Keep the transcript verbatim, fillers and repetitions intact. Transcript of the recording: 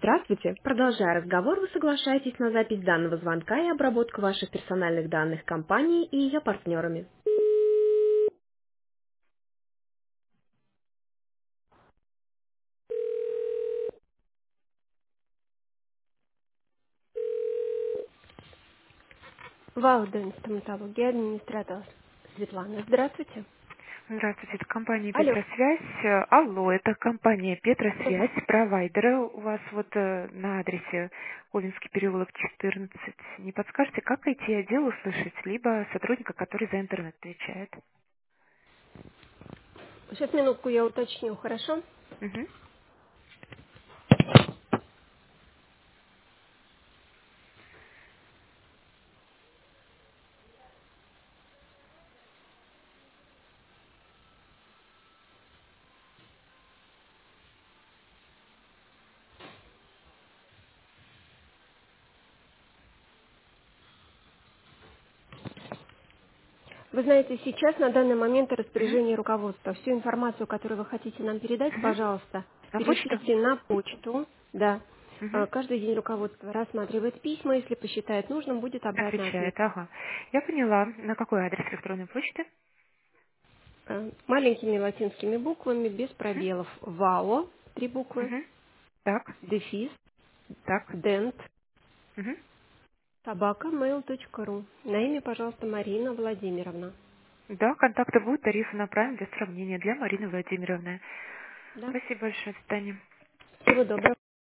Здравствуйте. Продолжая разговор, вы соглашаетесь на запись данного звонка и обработку ваших персональных данных компании и ее партнерами. Валден, стоматология, администратор Светлана. Здравствуйте. Здравствуйте, это компания Алло. Петросвязь. Э, Алло, это компания Да. Петросвязь, провайдеры у вас вот э, на адресе Ковенский переулок четырнадцать. Не подскажете, как I T-отдел услышать, либо сотрудника, который за интернет отвечает? Сейчас минутку я уточню, хорошо? Мгм. Вы знаете, сейчас на данный момент Мгм. распоряжение руководства. Всю информацию, которую вы хотите нам передать, Мгм. пожалуйста, На почту? перешлите на почту. Да. Мгм. Э, Каждый день руководство рассматривает письма, если посчитает нужным, будет обратно ответ. Отвечает, ага. Я поняла. На какой адрес электронной почты? Э, Маленькими латинскими буквами, без Мгм. пробелов. ВАО, три буквы, Мгм. Так, дефис, так. дент, Мгм. собака, mail точка ру. На имя, пожалуйста, Марина Владимировна. Да, контакты будут, тарифы направим для сравнения для Марины Владимировны. Да. Спасибо большое, до свидания. Всего доброго.